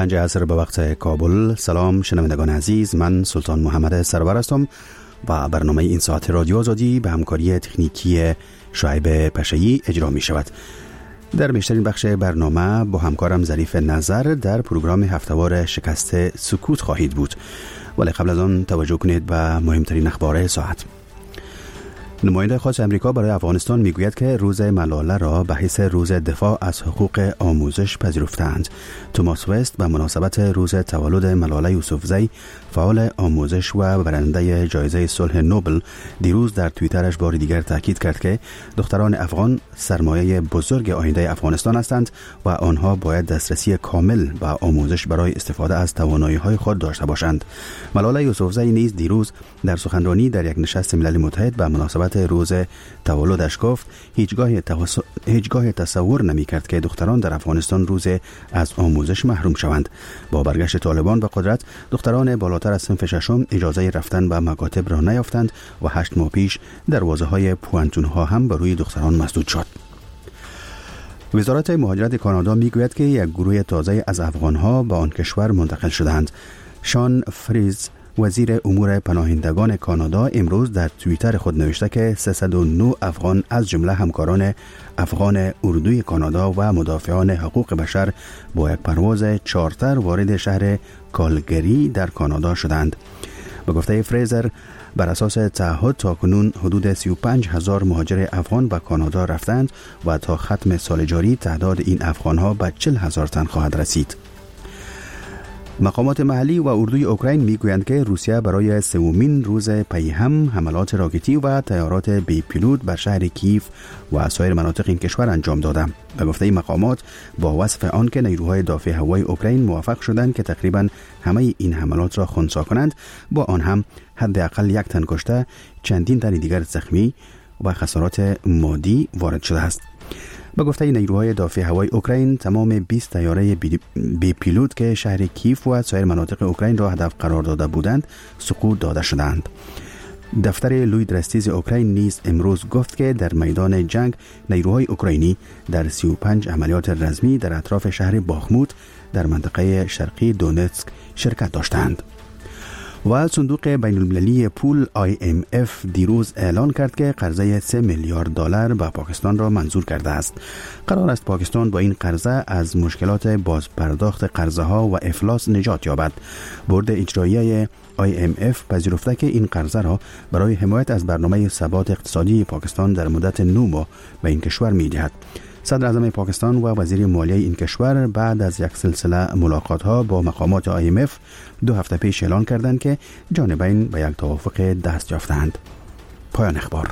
5 عصر به وقت کابل. سلام شنوندگان عزیز، من سلطان محمد سرور هستم و برنامه این ساعت رادیو آزادی به همکاری تکنیکی شعیب پشه‌ای اجرا می شود. در بیشترین بخش برنامه با همکارم ظریف نظر در پروگرام هفتهوار شکست سکوت خواهید بود، ولی قبل از آن توجه کنید به مهمترین اخبار ساعت. نماینده خاص امریکا برای افغانستان میگوید که روز ملاله را به حیث روز دفاع از حقوق آموزش پذیرفتند. توماس وست به مناسبت روز تولد ملاله یوسفزئی، فعال آموزش و برنده جایزه صلح نوبل، دیروز در توییترش بار دیگر تاکید کرد که دختران افغان سرمایه بزرگ آینده افغانستان هستند و آنها باید دسترسی کامل به آموزش برای استفاده از توانایی‌های خود داشته باشند. ملاله یوسفزئی نیز دیروز در سخنرانی در یک نشست ملل متحد به مناسبت روز تولدش گفت هیچگاه تصور نمی کرد که دختران در افغانستان روز از آموزش محروم شوند. با برگشت طالبان به قدرت، دختران بالاتر از صنف ششم اجازه رفتن به مکاتب را نیافتند و 8 ماه پیش دروازه‌های پوانتون‌ها هم بر روی دختران مسدود شد. وزارت مهاجرت کانادا میگوید که یک گروه تازه از افغان‌ها به آن کشور منتقل شدند. شان فریز، وزیر امور پناهندگان کانادا، امروز در توییتر خود نوشته که 309 افغان از جمله همکاران افغان اردوی کانادا و مدافعان حقوق بشر با یک پرواز چارتر وارد شهر کالگری در کانادا شدند. به گفته فریزر، بر اساس تعهد تاکنون حدود 35,000 مهاجر افغان به کانادا رفتند و تا ختم سال جاری تعداد این افغان‌ها به 40,000 تن خواهد رسید. مقامات محلی و اردوی اوکراین میگویند که روسیه برای سومین روز پی هم حملات راکتی و طیارات بی پیلوت بر شهر کیف و سایر مناطق این کشور انجام داده. به گفته مقامات، با وصف آن که نیروهای دافع هوایی اوکراین موفق شدند که تقریبا همه این حملات را خنثی کنند، با آن هم حداقل 1 تن کشته، چندین تن دیگر زخمی و خسارات مادی وارد شده است. به گفته نیروهای دافع هوایی اوکراین، تمام 20 طیاره بی پیلوت که شهر کیف و سایر مناطق اوکراین را هدف قرار داده بودند سقوط داده شدند. دفتر لوی درستیز اوکراین نیز امروز گفت که در میدان جنگ نیروهای اوکراینی در 35 عملیات رزمی در اطراف شهر باخموت در منطقه شرقی دونتسک شرکت داشتند. و صندوق بین المللی پول IMF دیروز اعلان کرد که قرضه 3 میلیارد دلار به پاکستان را منظور کرده است. قرار است پاکستان با این قرضه از مشکلات بازپرداخت قرضه ها و افلاس نجات یابد. بورد اجرایی IMF پذیرفته که این قرضه را برای حمایت از برنامه ثبات اقتصادی پاکستان در مدت 9 ماه به این کشور می‌دهد. صدر اعظم پاکستان و وزیر مالیه این کشور بعد از یک سلسله ملاقات‌ها با مقامات IMF 2 هفته پیش اعلان کردند که جانبین به یک توافق دست یافتند. پایان اخبار.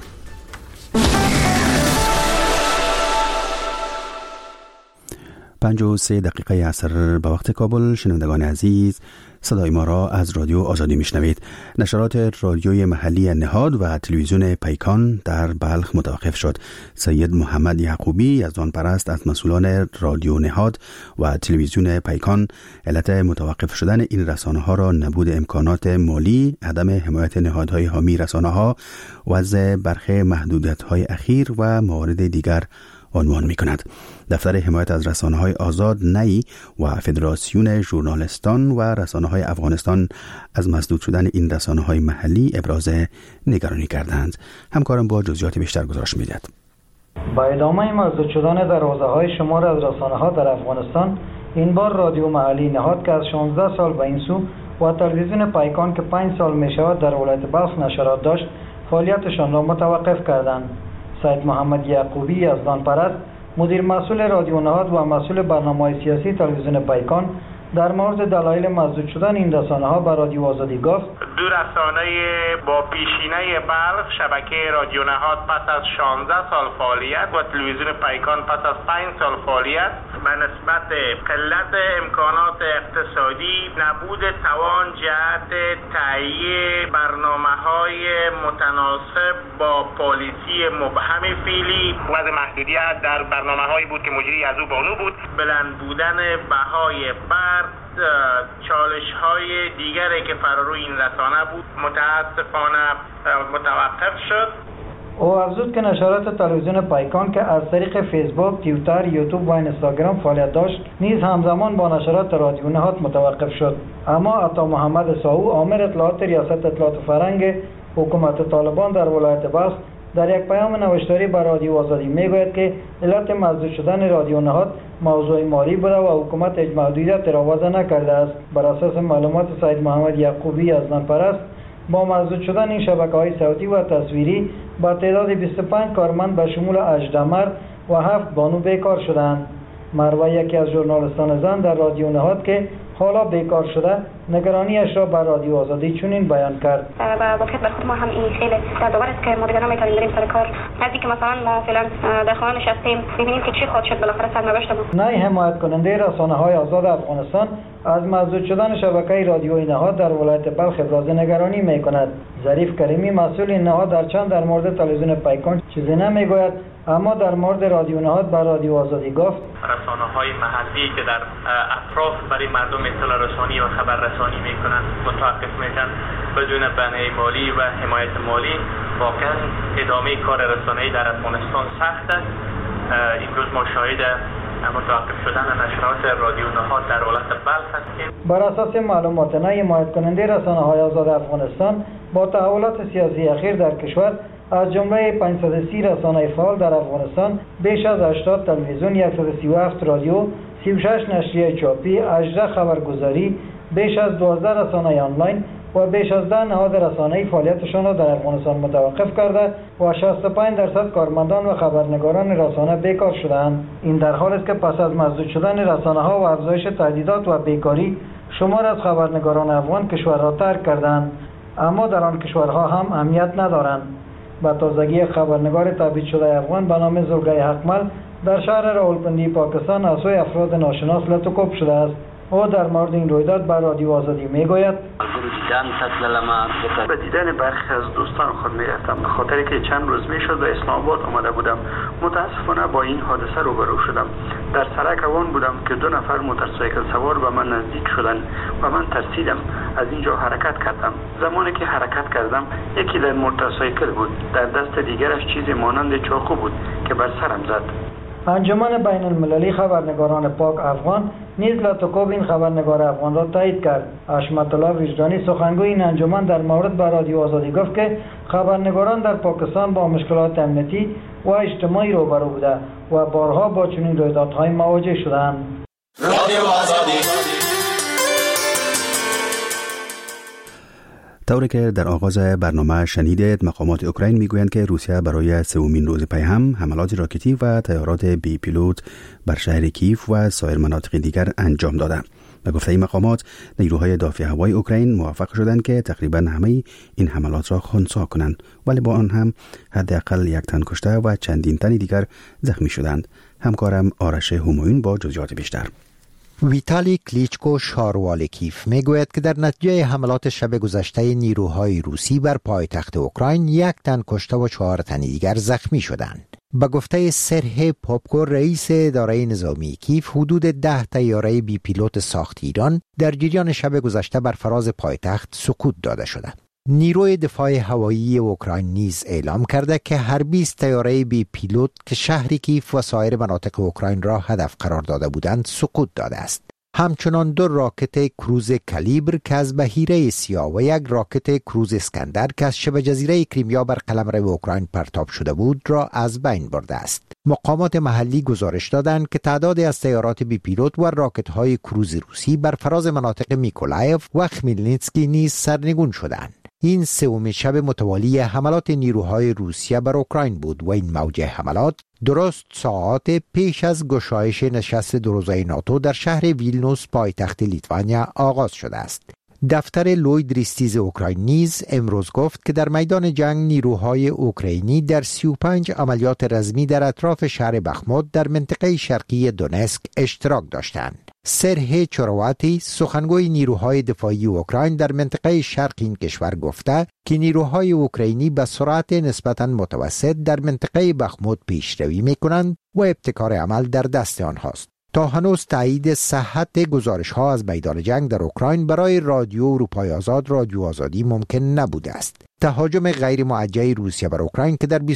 5:03 دقیقه عصر به وقت کابل. شنوندگان عزیز، صدای ما را از رادیو آزادی میشنوید. نشرات رادیوی محلی نهاد و تلویزیون پیکان در بلخ متوقف شد. سید محمد یعقوبی یزدانپرست از مسئولان رادیو نهاد و تلویزیون پیکان علت متوقف شدن این رسانه ها را نبود امکانات مالی، عدم حمایت نهادهای حامی رسانه ها، وضع برخی محدودیت های اخیر و موارد دیگر عنوان می کند. دفتر حمایت از رسانه های آزاد نی و فدراسیون ژورنالیستان و رسانه های افغانستان از مسدود شدن این رسانه های محلی ابراز نگرانی کردند. همکارم با جزئیات بیشتر گزارش می دهد. با ادامه مسدود شدن دروازه های شمار از رسانه ها در افغانستان، این بار رادیو محلی نهاد که از 16 سال به این سو و تلویزیون پیکان که 5 سال می شود در ولایت بلخ نشرات داشت، فعالیتشان را متوقف کردند. سید محمد یعقوبی یزدانپرست، مدیر مسئول رادیو نهاد و مسئول برنامه‌های سیاسی تلویزیون پیکان، در مورد دلایل مسدود شدن این رسانه‌ها به رادیو آزادی گفت: 2 رسانه با پیشینه بلخ، شبکه رادیو نهاد پس از 16 سال فعالیت و تلویزیون پیکان پس از 5 سال فعالیت، به نسبت قلت امکانات اقتصادی، نبود توان جهت تهیه برنامه‌های متناسب با پالیسی مبهم فعلی، وضع محدودیت در برنامه‌هایی بود که مجری از او بانو بود، بلند بودن بهای چالش‌های دیگری که فرا روی این رسانه بود متاسفانه متوقف شد. او افزود که نشرات تلویزیون پایکان که از طریق فیسبوک، توییتر، یوتیوب و اینستاگرام فعالیت داشت نیز همزمان با نشرات رادیو نهاد متوقف شد. اما عطا محمد ساو، آمر اطلاعات ریاست اطلاعات فرنگ حکومت طالبان در ولایت بلخ، در یک پیام نوشتاری به رادیو آزادی میگوید که علت مسدود شدن رادیو نهاد موضوع مالی بوده و حکومت هیچ محدودیت را وضع نکرده است. بر اساس معلومات سید محمد یعقوبی از ننپرست، با مسدود شدن این شبکه‌های صوتی و تصویری با تعداد 25 کارمند به شمول 18 مرد و 7 بانو بیکار شدند. مروه، یکی از ژورنالیستان زن در رادیو نهاد که حالا بیکار شده، نگرانیش را بر رادیو آزادی چنین بیان کرد. و واقعیت برای ما هم این خیلی دردآور است که ما دیگر نمیتونیم بریم سر کار. نزدیک مثلا ما فعلا در خانه نشستیم می‌بینیم که چی خواهد شد بالاخره سرنوشت ما. نه حمایت کننده رسانه‌های آزاد افغانستان از مسدود شدن شبکه رادیویی نهاد در ولایت بلخ ابراز نگرانی می‌کند. ظریف کریمی، مسئول این نهاد، درچند در مورد تلویزیون پایکان چیزی نمیگوید، اما در مورد رادیو نهاد بر رادیو آزادی گفت رسانه‌های محلی که در اطراف برای مردم اطلاع رسانی و خبر رسانی میکنند متوقف میشن بدون بنای مالی و حمایت مالی. واقعا ادامه کار رسانه‌ای در افغانستان سخت است. امروز ما شاهد متوقف شدن نشرات رادیو نهاد در ولایت بلخ هستیم. بر اساس معلومات نه حمایت کننده رسانه‌های آزاد افغانستان، با تحولات سیاسی اخیر در کشور از جمله 530 رسانه فعال در افغانستان، بیش از 80 تلویزیون، 137 رادیو، 36 نشریه چاپی، 18 خبرگزاری، بیش از 12 رسانه آنلاین و بیش از 10 نهاد رسانه‌ای فعالیتشان را در افغانستان متوقف کرده و 65% کارمندان و خبرنگاران رسانه بیکار شدند. این در حالی است که پس از مسدود شدن رسانه‌ها و افزایش تهدیدات و بیکاری، شمار از خبرنگاران افغان کشور را ترک کردند، اما در آن کشورها هم اهمیت ندارند. با تازگی خبرنگار تبعید شده افغان به نام زرگای حقمل در شهر راولپندی پاکستان از سوی افراد ناشناس لطوکوب شده است. او در مورد این رویداد بر رادیو آزادی میگوید به دیدن برخی از دوستان خود میرفتم، به خاطر که چند روز میشد به اسلام آباد آمده بودم. متاسفانه با این حادثه روبرو شدم. در سرک روان بودم که 2 نفر موتورسایکل سوار به من نزدیک شدند و من ترسیدم. از اینجا حرکت کردم. زمانی که حرکت کردم، یکی در موتورسایکل بود، در دست دیگرش چیزی مانند چاقو بود که بر سرم زد. انجمن بین المللی خبرنگاران پاک افغان نیز لطوکوب این خبرنگار افغان را تایید کرد. حشمت الله وجدانی، سخنگوی این انجمن، در مورد بر رادیو آزادی گفت که خبرنگاران در پاکستان با مشکلات امنیتی و اجتماعی روبرو بوده و بارها با چنین رویدادهای مواجه شدند. رادیو آزادی. طوری که در آغاز برنامه شنیدید، مقامات اوکراین میگویند که روسیه برای سومین روز پی هم حملات راکتی و طیارات بی پیلوت بر شهر کیف و سایر مناطق دیگر انجام داده. به گفته این مقامات، نیروهای دافع هوایی اوکراین موفق شدند که تقریبا همه این حملات را خنثی کنند، ولی با آن هم حداقل 1 تن کشته و چندین تن دیگر زخمی شدند. همکارم آرش همایون با جزئیات بیشتر. ویتالی کلیچکو، شاروال کیف، میگوید که در نتیجه حملات شب گذشته نیروهای روسی بر پایتخت اوکراین 1 تن کشته و 4 تن دیگر زخمی شدند. به گفته سرهی پوپکو، رئیس اداره نظامی کیف، حدود 10 طیاره بی پیلوت ساخت ایران در جریان شب گذشته بر فراز پایتخت سقوط داده شده. نیروی دفاع هوایی اوکراین نیز اعلام کرده که هر 20 طیاره بی پیلوت که شهر کیف و سایر مناطق اوکراین را هدف قرار داده بودند سقوط داده است. همچنان 2 راکت کروز کالیبر که از بحیره سیاه و 1 راکت کروز اسکندر که از شبه جزیره کریمیا بر قلمرو اوکراین پرتاب شده بود را از بین برده است. مقامات محلی گزارش دادند که تعدادی از طیارات بی پیلوت و راکت‌های کروز روسی بر فراز مناطق میکولایف و خمیلنیتسکی نیز سرنگون شدند. این 3مین شب متوالی حملات نیروهای روسیه بر اوکراین بود و این موج حملات درست ساعات پیش از گشایش نشست 2 روزه ناتو در شهر ویلنوس پایتخت لیتوانیا آغاز شده است. دفتر لوید ریستیز اوکراین نیز امروز گفت که در میدان جنگ نیروهای اوکراینی در 35 عملیات رزمی در اطراف شهر بخموت در منطقه شرقی دونسک اشتراک داشتند. سرهی چورواتی، سخنگوی نیروهای دفاعی اوکراین در منطقه شرق این کشور، گفته که نیروهای اوکراینی به سرعت نسبتاً متوسط در منطقه بخموت پیشروی می‌کنند و ابتکار عمل در دست آنهاست. تا هنوز تایید صحت گزارش‌ها از میدان جنگ در اوکراین برای رادیو اروپای آزاد، رادیو آزادی ممکن نبوده است. تهاجم غیر موجه روسیه بر اوکراین که در